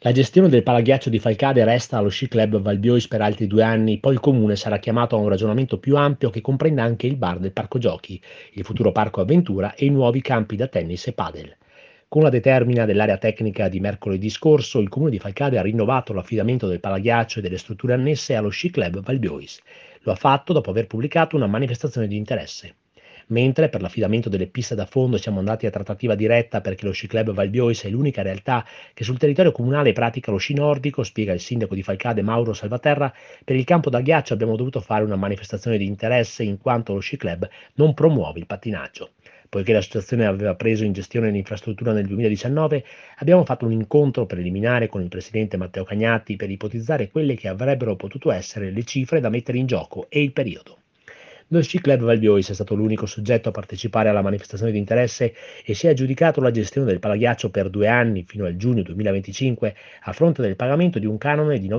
La gestione del palaghiaccio di Falcade resta allo Sci Club Valbiois per altri 2 anni, poi il comune sarà chiamato a un ragionamento più ampio che comprenda anche il bar del parco giochi, il futuro parco avventura e i nuovi campi da tennis e padel. Con la determina dell'area tecnica di mercoledì scorso, il comune di Falcade ha rinnovato l'affidamento del palaghiaccio e delle strutture annesse allo Sci Club Valbiois. Lo ha fatto dopo aver pubblicato una manifestazione di interesse. Mentre per l'affidamento delle piste da fondo siamo andati a trattativa diretta perché lo Sci Club Valbiois è l'unica realtà che sul territorio comunale pratica lo sci nordico, spiega il sindaco di Falcade Mauro Salvaterra. Per il campo da ghiaccio abbiamo dovuto fare una manifestazione di interesse in quanto lo Sci Club non promuove il pattinaggio. Poiché l'associazione aveva preso in gestione l'infrastruttura nel 2019, abbiamo fatto un incontro preliminare con il presidente Matteo Cagnati per ipotizzare quelle che avrebbero potuto essere le cifre da mettere in gioco e il periodo. Lo Sci Club Valbiois è stato l'unico soggetto a partecipare alla manifestazione di interesse e si è aggiudicato la gestione del palaghiaccio per 2 anni fino al giugno 2025 a fronte del pagamento di un canone di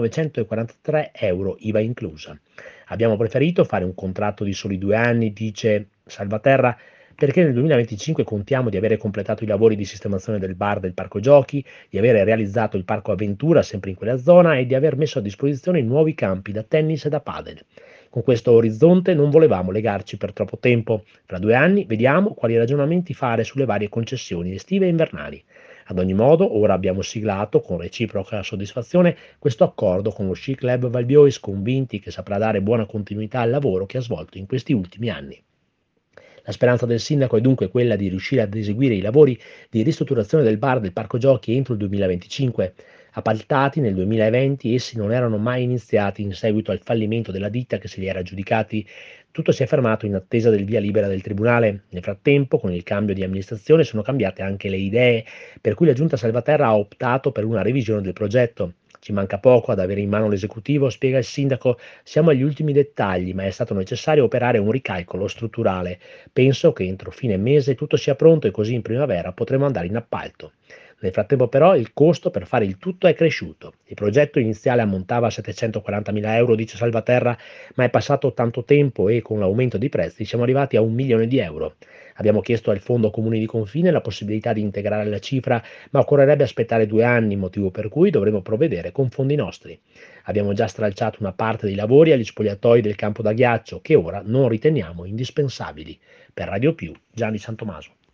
9.943 euro IVA inclusa. Abbiamo preferito fare un contratto di soli 2 anni, dice Salvaterra, perché nel 2025 contiamo di avere completato i lavori di sistemazione del bar del parco giochi, di avere realizzato il parco avventura sempre in quella zona e di aver messo a disposizione nuovi campi da tennis e da padel. Con questo orizzonte non volevamo legarci per troppo tempo. Fra 2 anni vediamo quali ragionamenti fare sulle varie concessioni estive e invernali. Ad ogni modo, ora abbiamo siglato, con reciproca soddisfazione, questo accordo con lo Sci Club Valbiois, convinti che saprà dare buona continuità al lavoro che ha svolto in questi ultimi anni. La speranza del sindaco è dunque quella di riuscire ad eseguire i lavori di ristrutturazione del bar del parco giochi entro il 2025. Appaltati nel 2020, essi non erano mai iniziati in seguito al fallimento della ditta che se li era aggiudicati. Tutto si è fermato in attesa del via libera del tribunale. Nel frattempo, con il cambio di amministrazione, sono cambiate anche le idee, per cui la giunta Salvaterra ha optato per una revisione del progetto. Ci manca poco ad avere in mano l'esecutivo, spiega il sindaco. Siamo agli ultimi dettagli, ma è stato necessario operare un ricalcolo strutturale. Penso che entro fine mese tutto sia pronto e così in primavera potremo andare in appalto. Nel frattempo però il costo per fare il tutto è cresciuto. Il progetto iniziale ammontava a 740.000 euro, dice Salvaterra, ma è passato tanto tempo e con l'aumento dei prezzi siamo arrivati a 1 milione di euro. Abbiamo chiesto al Fondo Comuni di Confine la possibilità di integrare la cifra, ma occorrerebbe aspettare 2 anni, motivo per cui dovremo provvedere con fondi nostri. Abbiamo già stralciato una parte dei lavori agli spogliatoi del campo da ghiaccio che ora non riteniamo indispensabili. Per Radio Più, Gianni Santomaso.